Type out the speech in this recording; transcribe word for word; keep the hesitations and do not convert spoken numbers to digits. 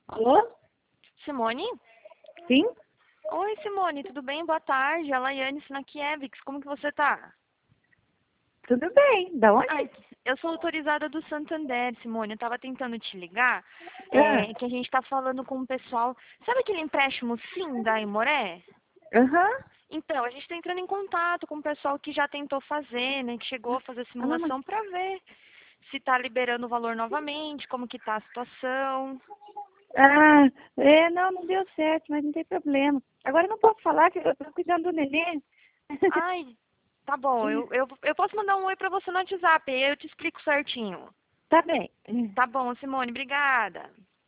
Alô? Simone? Sim? Oi, Simone, tudo bem? Boa tarde. A Laiane Snakiewicz, como que você tá? Tudo bem. Da onde? Ai, eu sou autorizada do Santander, Simone. Eu tava tentando te ligar, Ah, é, que a gente tá falando com o pessoal. Sabe aquele empréstimo Sim da Imoré? aham. Então, a gente tá entrando em contato com o pessoal que já tentou fazer, né? Que chegou a fazer a Ah, não, mas... simulação pra ver se tá liberando o valor novamente, como que tá a situação. Ah, é, não, não deu certo, mas não tem problema. Agora eu não posso falar que eu tô cuidando do neném. Ai, tá bom. Eu, eu, eu posso mandar um oi pra você no WhatsApp, aí eu te explico certinho. Tá bem. Tá bom, Simone, obrigada.